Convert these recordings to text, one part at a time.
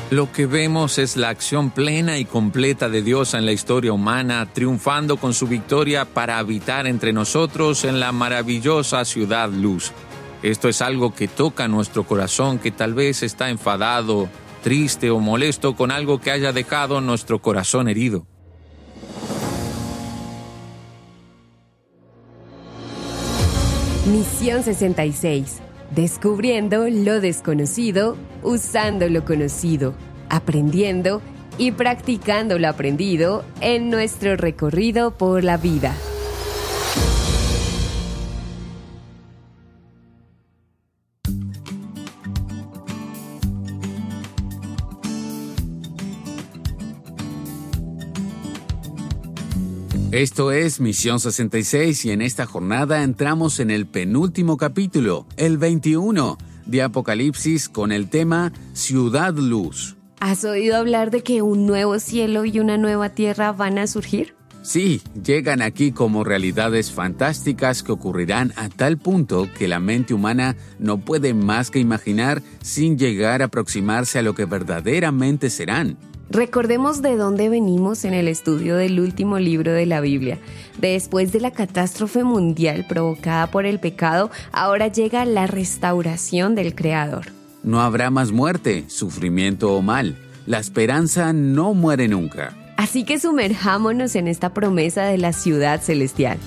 Lo que vemos es la acción plena y completa de Dios en la historia humana, triunfando con su victoria para habitar entre nosotros en la maravillosa ciudad luz. Esto es algo que toca nuestro corazón, que tal vez está enfadado, triste o molesto con algo que haya dejado nuestro corazón herido. Misión 66. Descubriendo lo desconocido, usando lo conocido, aprendiendo y practicando lo aprendido en nuestro recorrido por la vida. Esto es Misión 66 y en esta jornada entramos en el penúltimo capítulo, el 21, de Apocalipsis con el tema Ciudad Luz. ¿Has oído hablar de que un nuevo cielo y una nueva tierra van a surgir? Sí, llegan aquí como realidades fantásticas que ocurrirán a tal punto que la mente humana no puede más que imaginar sin llegar a aproximarse a lo que verdaderamente serán. Recordemos de dónde venimos en el estudio del último libro de la Biblia. Después de la catástrofe mundial provocada por el pecado, ahora llega la restauración del Creador. No habrá más muerte, sufrimiento o mal. La esperanza no muere nunca. Así que sumerjámonos en esta promesa de la ciudad celestial.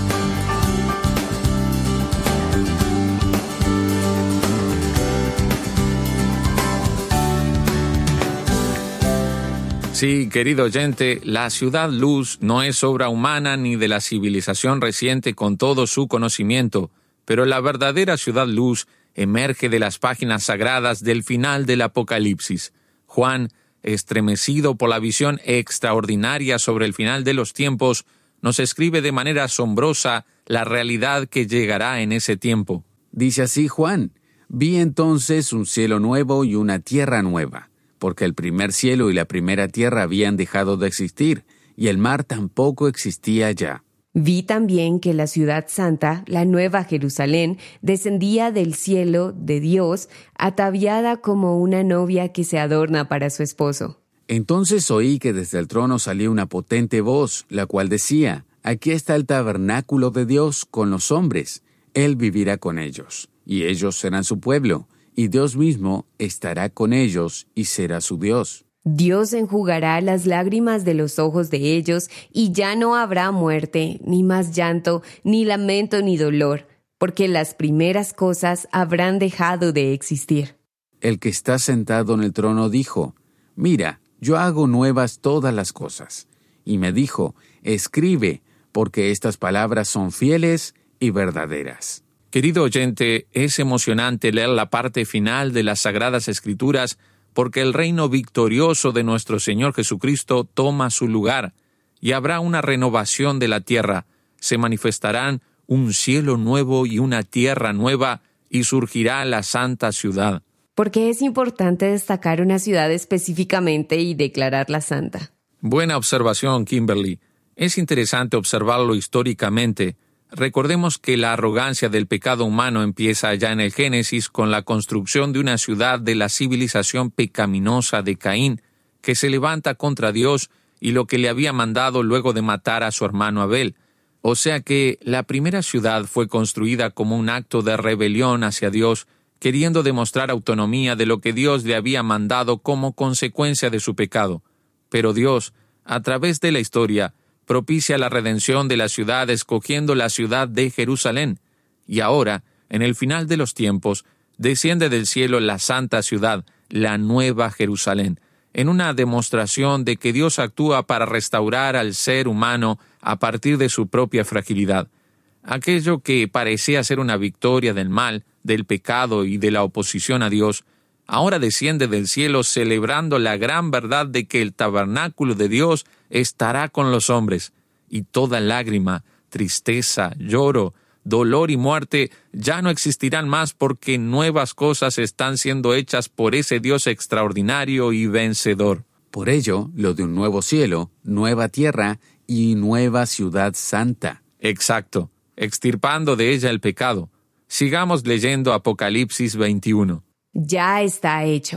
Sí, querido oyente, la ciudad luz no es obra humana ni de la civilización reciente con todo su conocimiento, pero la verdadera ciudad luz emerge de las páginas sagradas del final del Apocalipsis. Juan, estremecido por la visión extraordinaria sobre el final de los tiempos, nos escribe de manera asombrosa la realidad que llegará en ese tiempo. Dice así Juan: «Vi entonces un cielo nuevo y una tierra nueva, porque el primer cielo y la primera tierra habían dejado de existir, y el mar tampoco existía ya». Vi también que la ciudad santa, la nueva Jerusalén, descendía del cielo de Dios, ataviada como una novia que se adorna para su esposo. Entonces oí que desde el trono salía una potente voz, la cual decía: «Aquí está el tabernáculo de Dios con los hombres. Él vivirá con ellos, y ellos serán su pueblo, y Dios mismo estará con ellos y será su Dios». Dios enjugará las lágrimas de los ojos de ellos, y ya no habrá muerte, ni más llanto, ni lamento, ni dolor, porque las primeras cosas habrán dejado de existir. El que está sentado en el trono dijo: «Mira, yo hago nuevas todas las cosas». Y me dijo: «Escribe, porque estas palabras son fieles y verdaderas». Querido oyente, es emocionante leer la parte final de las Sagradas Escrituras porque el reino victorioso de nuestro Señor Jesucristo toma su lugar y habrá una renovación de la tierra. Se manifestarán un cielo nuevo y una tierra nueva y surgirá la santa ciudad. ¿Por qué es importante destacar una ciudad específicamente y declararla santa? Buena observación, Kimberly. Es interesante observarlo históricamente. Recordemos que la arrogancia del pecado humano empieza ya en el Génesis con la construcción de una ciudad de la civilización pecaminosa de Caín, que se levanta contra Dios y lo que le había mandado luego de matar a su hermano Abel. O sea que la primera ciudad fue construida como un acto de rebelión hacia Dios, queriendo demostrar autonomía de lo que Dios le había mandado como consecuencia de su pecado. Pero Dios, a través de la historia, propicia la redención de la ciudad escogiendo la ciudad de Jerusalén. Y ahora, en el final de los tiempos, desciende del cielo la santa ciudad, la nueva Jerusalén, en una demostración de que Dios actúa para restaurar al ser humano a partir de su propia fragilidad. Aquello que parecía ser una victoria del mal, del pecado y de la oposición a Dios, ahora desciende del cielo celebrando la gran verdad de que el tabernáculo de Dios estará con los hombres, y toda lágrima, tristeza, lloro, dolor y muerte ya no existirán más porque nuevas cosas están siendo hechas por ese Dios extraordinario y vencedor. Por ello, lo de un nuevo cielo, nueva tierra y nueva ciudad santa. Exacto, extirpando de ella el pecado. Sigamos leyendo Apocalipsis 21. Ya está hecho.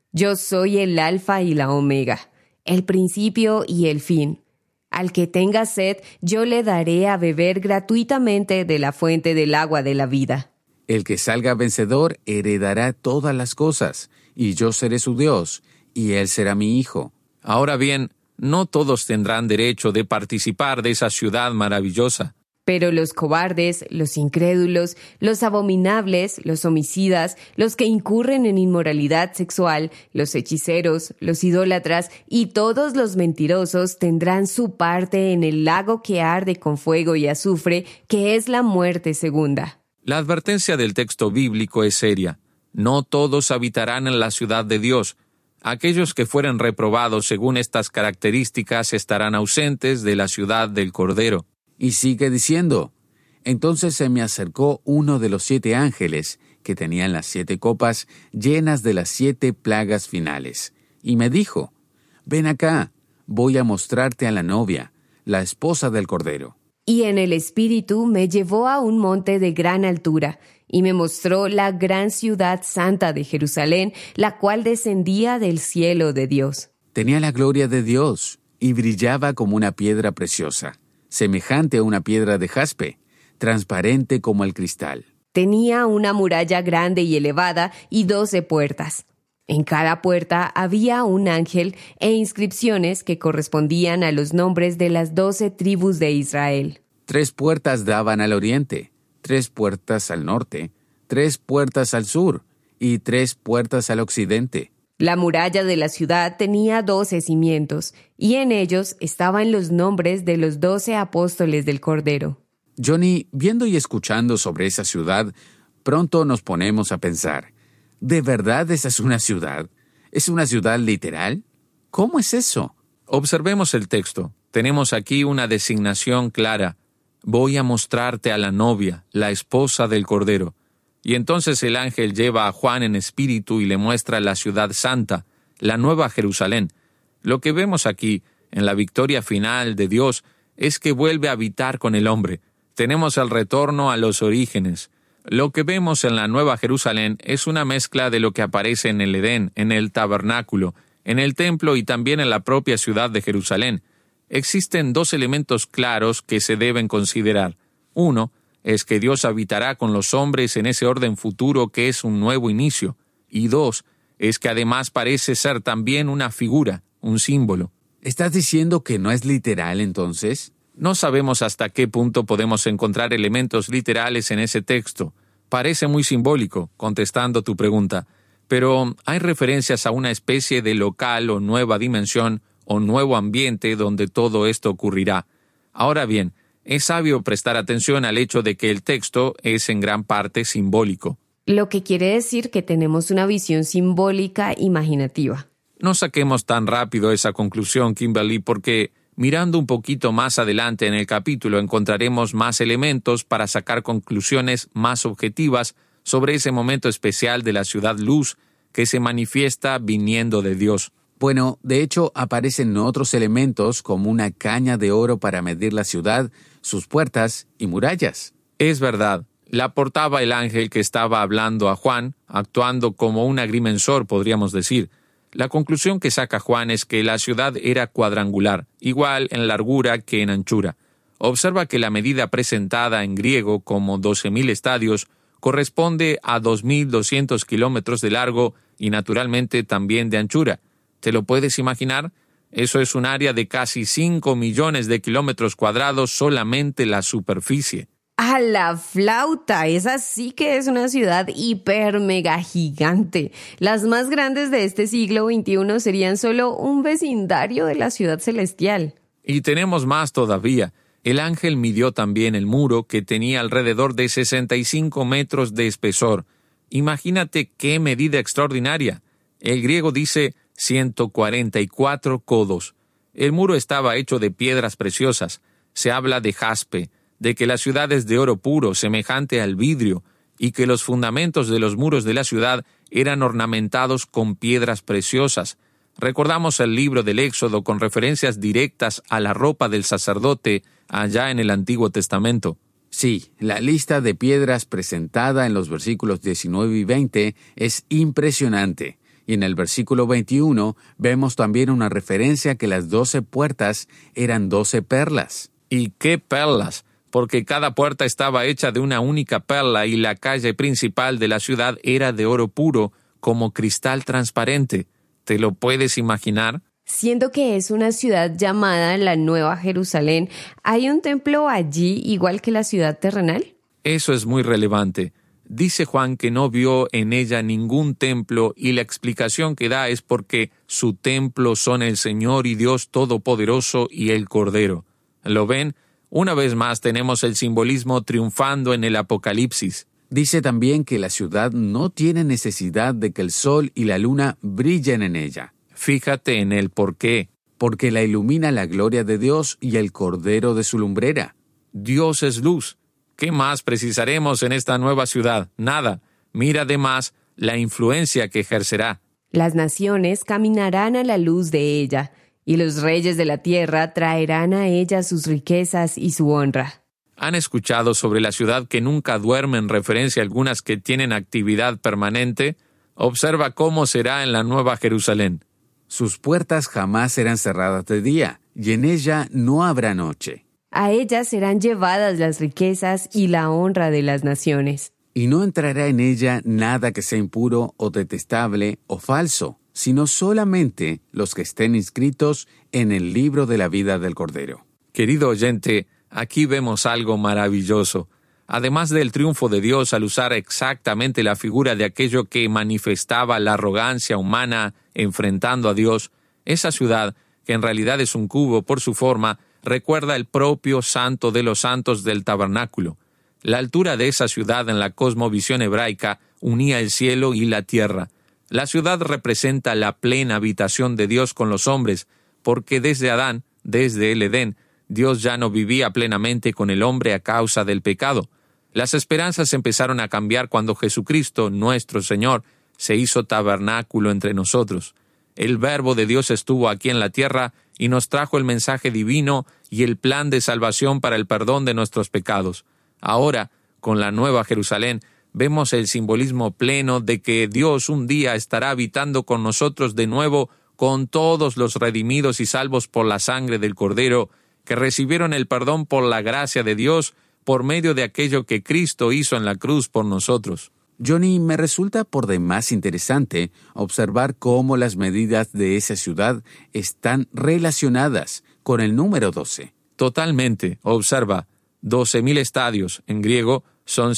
Yo soy el Alfa y la Omega, el principio y el fin. Al que tenga sed, yo le daré a beber gratuitamente de la fuente del agua de la vida. El que salga vencedor heredará todas las cosas, y yo seré su Dios, y él será mi hijo. Ahora bien, no todos tendrán derecho de participar de esa ciudad maravillosa. Pero los cobardes, los incrédulos, los abominables, los homicidas, los que incurren en inmoralidad sexual, los hechiceros, los idólatras y todos los mentirosos tendrán su parte en el lago que arde con fuego y azufre, que es la muerte segunda. La advertencia del texto bíblico es seria. No todos habitarán en la ciudad de Dios. Aquellos que fueren reprobados según estas características estarán ausentes de la ciudad del Cordero. Y sigue diciendo, entonces se me acercó uno de los 7 ángeles, que tenían las 7 copas llenas de las 7 plagas finales, y me dijo, ven acá, voy a mostrarte a la novia, la esposa del Cordero. Y en el Espíritu me llevó a un monte de gran altura, y me mostró la gran ciudad santa de Jerusalén, la cual descendía del cielo de Dios. Tenía la gloria de Dios, y brillaba como una piedra preciosa, semejante a una piedra de jaspe, transparente como el cristal. Tenía una muralla grande y elevada y 12 puertas. En cada puerta había un ángel e inscripciones que correspondían a los nombres de las 12 tribus de Israel. 3 puertas daban al oriente, 3 puertas al norte, 3 puertas al sur y 3 puertas al occidente. La muralla de la ciudad tenía 12 cimientos, y en ellos estaban los nombres de los 12 apóstoles del Cordero. Johnny, viendo y escuchando sobre esa ciudad, pronto nos ponemos a pensar, ¿de verdad esa es una ciudad? ¿Es una ciudad literal? ¿Cómo es eso? Observemos el texto. Tenemos aquí una designación clara. Voy a mostrarte a la novia, la esposa del Cordero. Y entonces el ángel lleva a Juan en espíritu y le muestra la ciudad santa, la nueva Jerusalén. Lo que vemos aquí, en la victoria final de Dios, es que vuelve a habitar con el hombre. Tenemos el retorno a los orígenes. Lo que vemos en la nueva Jerusalén es una mezcla de lo que aparece en el Edén, en el tabernáculo, en el templo y también en la propia ciudad de Jerusalén. Existen 2 elementos claros que se deben considerar. Uno, es que Dios habitará con los hombres en ese orden futuro que es un nuevo inicio. Y 2, es que además parece ser también una figura, un símbolo. ¿Estás diciendo que no es literal entonces? No sabemos hasta qué punto podemos encontrar elementos literales en ese texto. Parece muy simbólico, contestando tu pregunta, pero hay referencias a una especie de local o nueva dimensión o nuevo ambiente donde todo esto ocurrirá. Ahora bien, es sabio prestar atención al hecho de que el texto es en gran parte simbólico. Lo que quiere decir que tenemos una visión simbólica imaginativa. No saquemos tan rápido esa conclusión, Kimberly, porque mirando un poquito más adelante en el capítulo encontraremos más elementos para sacar conclusiones más objetivas sobre ese momento especial de la ciudad luz que se manifiesta viniendo de Dios. Bueno, de hecho, aparecen otros elementos como una caña de oro para medir la ciudad, sus puertas y murallas. Es verdad, la portaba el ángel que estaba hablando a Juan, actuando como un agrimensor, podríamos decir. La conclusión que saca Juan es que la ciudad era cuadrangular, igual en largura que en anchura. Observa que la medida presentada en griego como 12.000 estadios corresponde a 2.200 kilómetros de largo y naturalmente también de anchura. ¿Te lo puedes imaginar? Eso es un área de casi 5 millones de kilómetros cuadrados solamente la superficie. ¡A la flauta! Esa sí que es una ciudad hiper mega gigante. Las más grandes de este siglo XXI serían solo un vecindario de la ciudad celestial. Y tenemos más todavía. El ángel midió también el muro, que tenía alrededor de 65 metros de espesor. Imagínate qué medida extraordinaria. El griego dice 144 codos. El muro estaba hecho de piedras preciosas. Se habla de jaspe, de que la ciudad es de oro puro, semejante al vidrio, y que los fundamentos de los muros de la ciudad eran ornamentados con piedras preciosas. Recordamos el libro del Éxodo con referencias directas a la ropa del sacerdote allá en el Antiguo Testamento. Sí, la lista de piedras presentada en los versículos 19 y 20 es impresionante, Y en el versículo 21 vemos también una referencia que las 12 puertas eran 12 perlas. ¿Y qué perlas? Porque cada puerta estaba hecha de una única perla y la calle principal de la ciudad era de oro puro, como cristal transparente. ¿Te lo puedes imaginar? Siendo que es una ciudad llamada la Nueva Jerusalén, ¿hay un templo allí igual que la ciudad terrenal? Eso es muy relevante. Dice Juan que no vio en ella ningún templo y la explicación que da es porque su templo son el Señor y Dios Todopoderoso y el Cordero. ¿Lo ven? Una vez más tenemos el simbolismo triunfando en el Apocalipsis. Dice también que la ciudad no tiene necesidad de que el sol y la luna brillen en ella. Fíjate en el por qué. Porque la ilumina la gloria de Dios y el Cordero de su lumbrera. Dios es luz. ¿Qué más precisaremos en esta nueva ciudad? Nada. Mira además la influencia que ejercerá. Las naciones caminarán a la luz de ella, y los reyes de la tierra traerán a ella sus riquezas y su honra. ¿Han escuchado sobre la ciudad que nunca duerme en referencia a algunas que tienen actividad permanente? Observa cómo será en la Nueva Jerusalén. Sus puertas jamás serán cerradas de día, y en ella no habrá noche. A ella serán llevadas las riquezas y la honra de las naciones. Y no entrará en ella nada que sea impuro o detestable o falso, sino solamente los que estén inscritos en el libro de la vida del Cordero. Querido oyente, aquí vemos algo maravilloso. Además del triunfo de Dios al usar exactamente la figura de aquello que manifestaba la arrogancia humana enfrentando a Dios, esa ciudad, que en realidad es un cubo por su forma, recuerda el propio Santo de los Santos del tabernáculo. La altura de esa ciudad en la cosmovisión hebraica unía el cielo y la tierra. La ciudad representa la plena habitación de Dios con los hombres, porque desde Adán, desde el Edén, Dios ya no vivía plenamente con el hombre a causa del pecado. Las esperanzas empezaron a cambiar cuando Jesucristo, nuestro Señor, se hizo tabernáculo entre nosotros. El Verbo de Dios estuvo aquí en la tierra y nos trajo el mensaje divino y el plan de salvación para el perdón de nuestros pecados. Ahora, con la Nueva Jerusalén, vemos el simbolismo pleno de que Dios un día estará habitando con nosotros de nuevo con todos los redimidos y salvos por la sangre del Cordero, que recibieron el perdón por la gracia de Dios por medio de aquello que Cristo hizo en la cruz por nosotros. Johnny, me resulta por demás interesante observar cómo las medidas de esa ciudad están relacionadas con el número 12. Totalmente. Observa, 12,000 estadios, en griego, son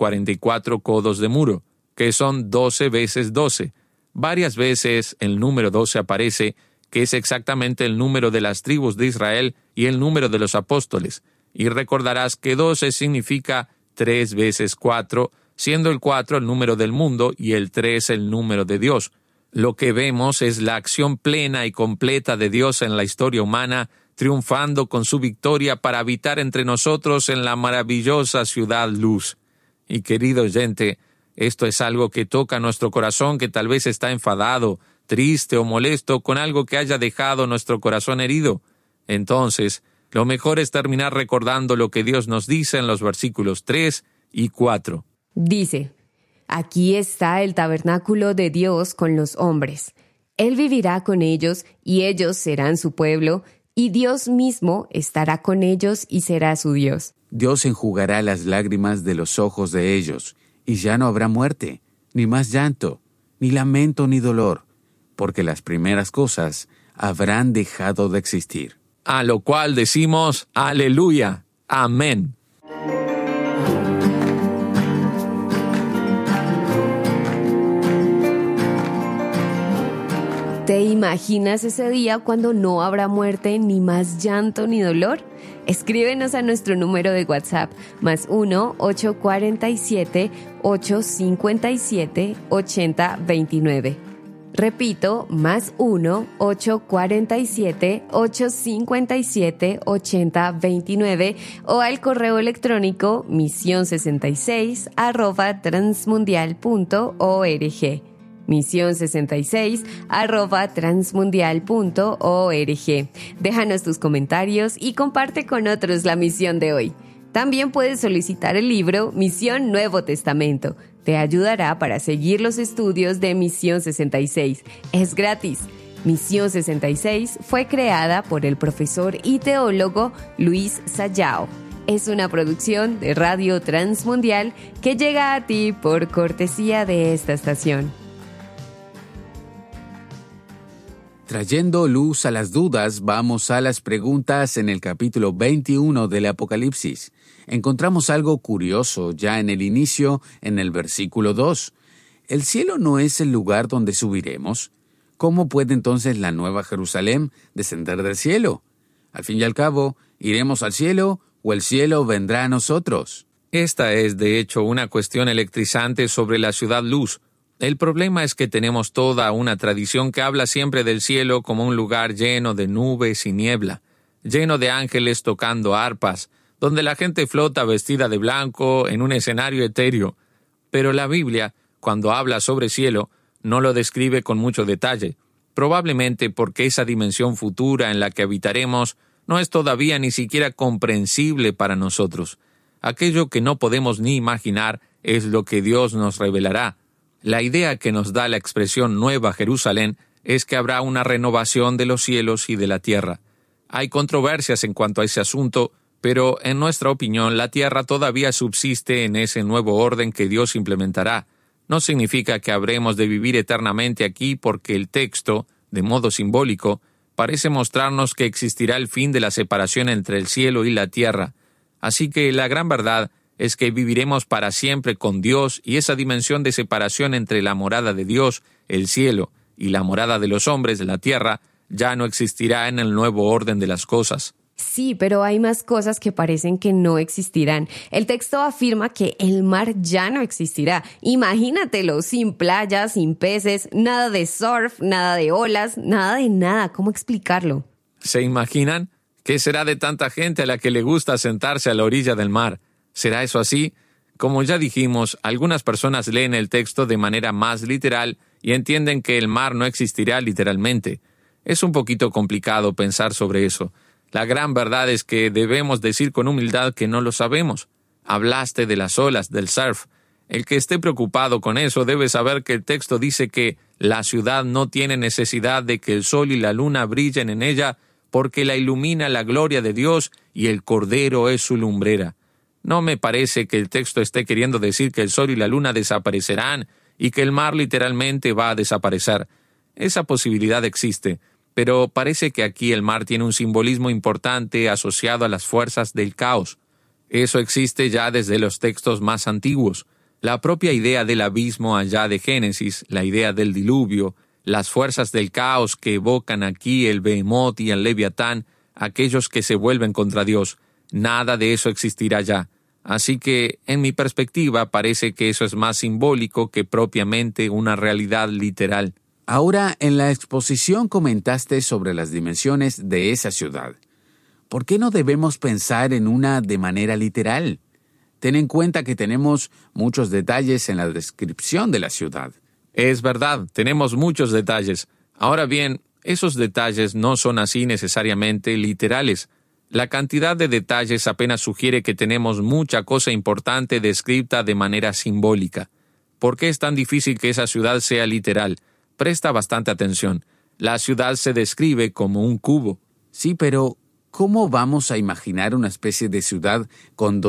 144 codos de muro, que son 12 veces 12. Varias veces el número 12 aparece, que es exactamente el número de las tribus de Israel y el número de los apóstoles. Y recordarás que 12 significa 3 veces 4, siendo el 4 el número del mundo y el 3 el número de Dios. Lo que vemos es la acción plena y completa de Dios en la historia humana, triunfando con su victoria para habitar entre nosotros en la maravillosa ciudad luz. Y querido oyente, esto es algo que toca nuestro corazón que tal vez está enfadado, triste o molesto con algo que haya dejado nuestro corazón herido. Entonces, lo mejor es terminar recordando lo que Dios nos dice en los versículos 3 y 4. Dice, aquí está el tabernáculo de Dios con los hombres. Él vivirá con ellos y ellos serán su pueblo, y Dios mismo estará con ellos y será su Dios. Dios enjugará las lágrimas de los ojos de ellos, y ya no habrá muerte, ni más llanto, ni lamento, ni dolor, porque las primeras cosas habrán dejado de existir. A lo cual decimos, aleluya, amén. ¿Te imaginas ese día cuando no habrá muerte, ni más llanto, ni dolor? Escríbenos a nuestro número de WhatsApp, +1 847 857 8029. Repito, +1 847 857 8029 o al correo electrónico mision66@transmundial.org. mision66@transmundial.org. Déjanos tus comentarios y comparte con otros la misión de hoy. También puedes solicitar el libro Misión Nuevo Testamento. te ayudará para seguir los estudios de Misión 66. Es gratis. Misión 66 fue creada por el profesor y teólogo Luis Sallao. Es una producción de Radio Transmundial que llega a ti por cortesía de esta estación. Trayendo luz a las dudas, vamos a las preguntas en el capítulo 21 del Apocalipsis. Encontramos algo curioso ya en el inicio, en el versículo 2. ¿El cielo no es el lugar donde subiremos? ¿Cómo puede entonces la Nueva Jerusalén descender del cielo? Al fin y al cabo, ¿iremos al cielo o el cielo vendrá a nosotros? Esta es, de hecho, una cuestión electrizante sobre la ciudad luz. El problema es que tenemos toda una tradición que habla siempre del cielo como un lugar lleno de nubes y niebla, lleno de ángeles tocando arpas, donde la gente flota vestida de blanco en un escenario etéreo. Pero la Biblia, cuando habla sobre cielo, no lo describe con mucho detalle, probablemente porque esa dimensión futura en la que habitaremos no es todavía ni siquiera comprensible para nosotros. Aquello que no podemos ni imaginar es lo que Dios nos revelará. La idea que nos da la expresión Nueva Jerusalén es que habrá una renovación de los cielos y de la tierra. Hay controversias en cuanto a ese asunto, pero en nuestra opinión la tierra todavía subsiste en ese nuevo orden que Dios implementará. No significa que habremos de vivir eternamente aquí porque el texto, de modo simbólico, parece mostrarnos que existirá el fin de la separación entre el cielo y la tierra. Así que la gran verdad es que viviremos para siempre con Dios y esa dimensión de separación entre la morada de Dios, el cielo, y la morada de los hombres, la tierra, ya no existirá en el nuevo orden de las cosas. Sí, pero hay más cosas que parecen que no existirán. El texto afirma que el mar ya no existirá. Imagínatelo, sin playas, sin peces, nada de surf, nada de olas, nada de nada. ¿Cómo explicarlo? ¿Se imaginan? ¿Qué será de tanta gente a la que le gusta sentarse a la orilla del mar? ¿Será eso así? Como ya dijimos, algunas personas leen el texto de manera más literal y entienden que el mar no existirá literalmente. Es un poquito complicado pensar sobre eso. La gran verdad es que debemos decir con humildad que no lo sabemos. Hablaste de las olas, del surf. El que esté preocupado con eso debe saber que el texto dice que la ciudad no tiene necesidad de que el sol y la luna brillen en ella porque la ilumina la gloria de Dios y el Cordero es su lumbrera. No me parece que el texto esté queriendo decir que el sol y la luna desaparecerán y que el mar literalmente va a desaparecer. Esa posibilidad existe, pero parece que aquí el mar tiene un simbolismo importante asociado a las fuerzas del caos. Eso existe ya desde los textos más antiguos. La propia idea del abismo allá de Génesis, la idea del diluvio, las fuerzas del caos que evocan aquí el Behemoth y el Leviatán, aquellos que se vuelven contra Dios, nada de eso existirá ya. Así que, en mi perspectiva, parece que eso es más simbólico que propiamente una realidad literal. Ahora, en la exposición comentaste sobre las dimensiones de esa ciudad. ¿Por qué no debemos pensar en una de manera literal? Ten en cuenta que tenemos muchos detalles en la descripción de la ciudad. Es verdad, tenemos muchos detalles. Ahora bien, esos detalles no son así necesariamente literales. La cantidad de detalles apenas sugiere que tenemos mucha cosa importante descrita de manera simbólica. ¿Por qué es tan difícil que esa ciudad sea literal? Presta bastante atención. La ciudad se describe como un cubo. Sí, pero ¿cómo vamos a imaginar una especie de ciudad con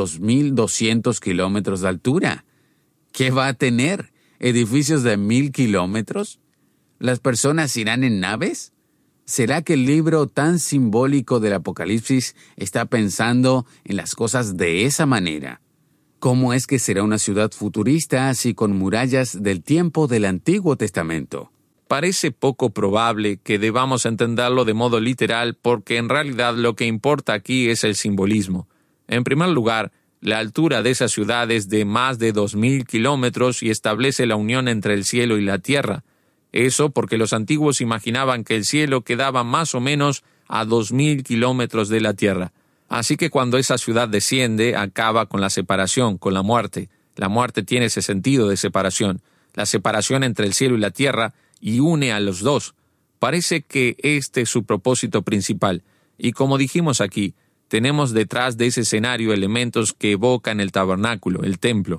2.200 kilómetros de altura? ¿Qué va a tener? ¿Edificios de 1.000 kilómetros? ¿Las personas irán en naves? ¿Será que el libro tan simbólico del Apocalipsis está pensando en las cosas de esa manera? ¿Cómo es que será una ciudad futurista así con murallas del tiempo del Antiguo Testamento? Parece poco probable que debamos entenderlo de modo literal porque en realidad lo que importa aquí es el simbolismo. En primer lugar, la altura de esa ciudad es de más de 2.000 kilómetros y establece la unión entre el cielo y la tierra. Eso porque los antiguos imaginaban que el cielo quedaba más o menos a 2.000 kilómetros de la tierra. Así que cuando esa ciudad desciende, acaba con la separación, con la muerte. La muerte tiene ese sentido de separación, la separación entre el cielo y la tierra, y une a los dos. Parece que este es su propósito principal. Y como dijimos aquí, tenemos detrás de ese escenario elementos que evocan el tabernáculo, el templo.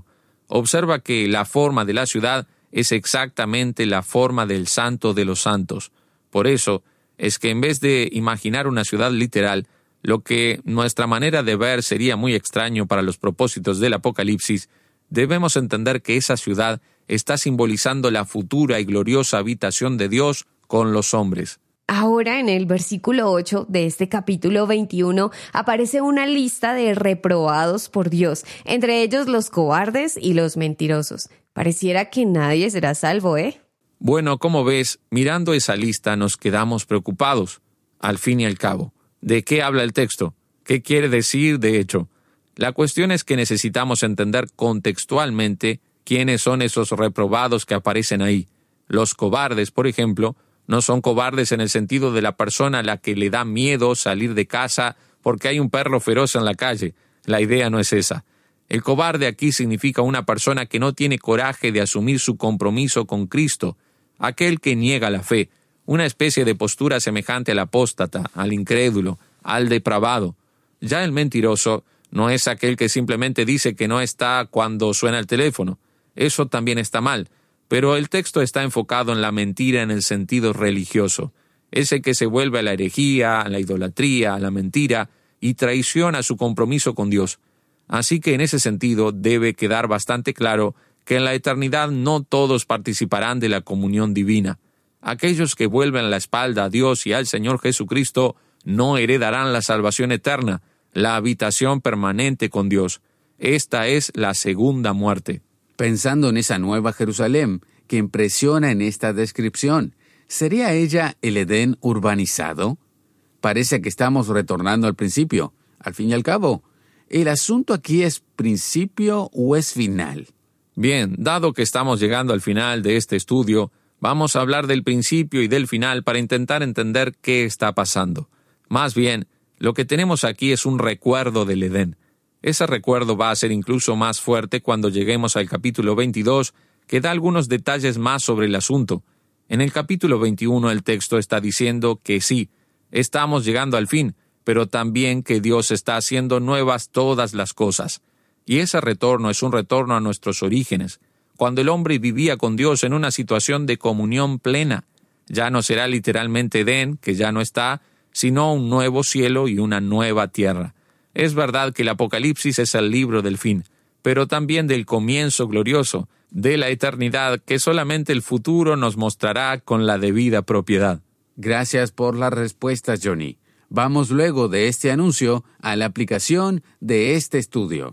Observa que la forma de la ciudad es exactamente la forma del Santo de los Santos. Por eso es que en vez de imaginar una ciudad literal, lo que nuestra manera de ver sería muy extraño para los propósitos del Apocalipsis, debemos entender que esa ciudad está simbolizando la futura y gloriosa habitación de Dios con los hombres. Ahora, en el versículo 8 de este capítulo 21, aparece una lista de reprobados por Dios, entre ellos los cobardes y los mentirosos. Pareciera que nadie será salvo, ¿eh? Bueno, como ves, mirando esa lista nos quedamos preocupados. Al fin y al cabo, ¿de qué habla el texto? ¿Qué quiere decir, de hecho? La cuestión es que necesitamos entender contextualmente quiénes son esos reprobados que aparecen ahí. Los cobardes, por ejemplo, no son cobardes en el sentido de la persona a la que le da miedo salir de casa porque hay un perro feroz en la calle. La idea no es esa. El cobarde aquí significa una persona que no tiene coraje de asumir su compromiso con Cristo, aquel que niega la fe, una especie de postura semejante al apóstata, al incrédulo, al depravado. Ya el mentiroso no es aquel que simplemente dice que no está cuando suena el teléfono. Eso también está mal. Pero el texto está enfocado en la mentira en el sentido religioso. Ese que se vuelve a la herejía, a la idolatría, a la mentira y traiciona su compromiso con Dios. Así que en ese sentido debe quedar bastante claro que en la eternidad no todos participarán de la comunión divina. Aquellos que vuelven la espalda a Dios y al Señor Jesucristo no heredarán la salvación eterna, la habitación permanente con Dios. Esta es la segunda muerte. Pensando en esa nueva Jerusalén que impresiona en esta descripción, ¿sería ella el Edén urbanizado? Parece que estamos retornando al principio. Al fin y al cabo, ¿el asunto aquí es principio o es final? Bien, dado que estamos llegando al final de este estudio, vamos a hablar del principio y del final para intentar entender qué está pasando. Más bien, lo que tenemos aquí es un recuerdo del Edén. Ese recuerdo va a ser incluso más fuerte cuando lleguemos al capítulo 22, que da algunos detalles más sobre el asunto. En el capítulo 21 el texto está diciendo que sí, estamos llegando al fin, pero también que Dios está haciendo nuevas todas las cosas. Y ese retorno es un retorno a nuestros orígenes, cuando el hombre vivía con Dios en una situación de comunión plena. Ya no será literalmente Edén, que ya no está, sino un nuevo cielo y una nueva tierra. Es verdad que el Apocalipsis es el libro del fin, pero también del comienzo glorioso, de la eternidad que solamente el futuro nos mostrará con la debida propiedad. Gracias por las respuestas, Johnny. Vamos luego de este anuncio a la aplicación de este estudio.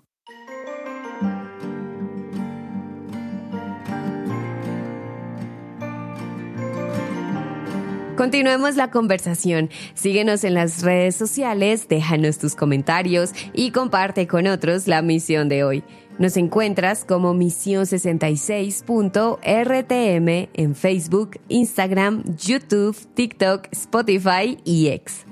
Continuemos la conversación. Síguenos en las redes sociales, déjanos tus comentarios y comparte con otros la misión de hoy. Nos encuentras como Misión66.rtm en Facebook, Instagram, YouTube, TikTok, Spotify y X.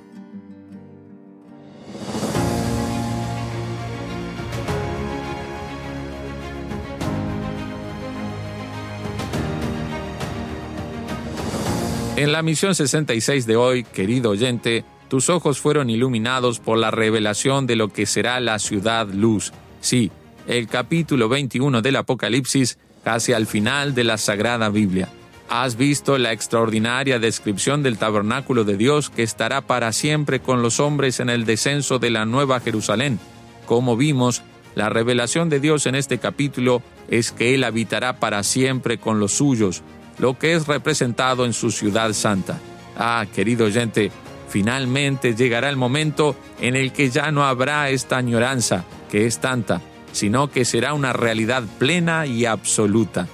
En la misión 66 de hoy, querido oyente, tus ojos fueron iluminados por la revelación de lo que será la ciudad luz. Sí, el capítulo 21 del Apocalipsis, casi al final de la Sagrada Biblia. Has visto la extraordinaria descripción del tabernáculo de Dios que estará para siempre con los hombres en el descenso de la Nueva Jerusalén. Como vimos, la revelación de Dios en este capítulo es que Él habitará para siempre con los suyos, lo que es representado en su ciudad santa. Querido oyente, finalmente llegará el momento en el que ya no habrá esta añoranza, que es tanta, sino que será una realidad plena y absoluta.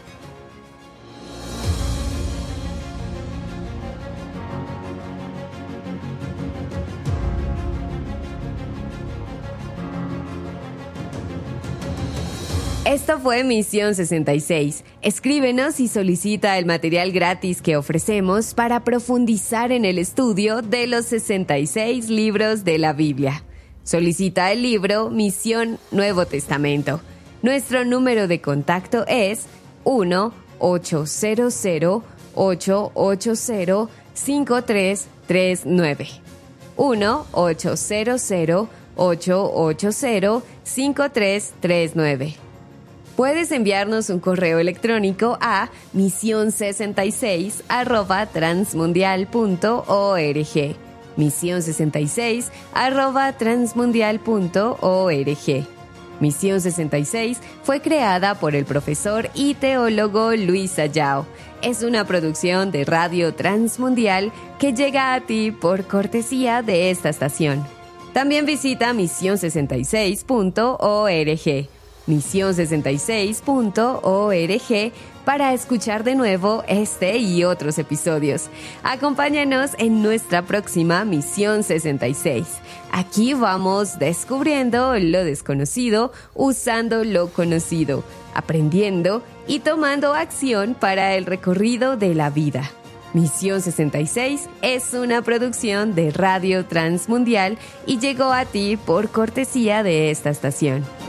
Esto fue Misión 66. Escríbenos y solicita el material gratis que ofrecemos para profundizar en el estudio de los 66 libros de la Biblia. Solicita el libro Misión Nuevo Testamento. Nuestro número de contacto es 1-800-880-5339. 1-800-880-5339. Puedes enviarnos un correo electrónico a misión66@transmundial.org. misión66@transmundial.org. Misión 66 fue creada por el profesor y teólogo Luis Ayao. Es una producción de Radio Transmundial que llega a ti por cortesía de esta estación. También visita misión66.org. misión66.org para escuchar de nuevo este y otros episodios. Acompáñanos en nuestra próxima Misión 66. Aquí vamos descubriendo lo desconocido, usando lo conocido, aprendiendo y tomando acción para el recorrido de la vida. Misión 66 es una producción de Radio Transmundial y llegó a ti por cortesía de esta estación.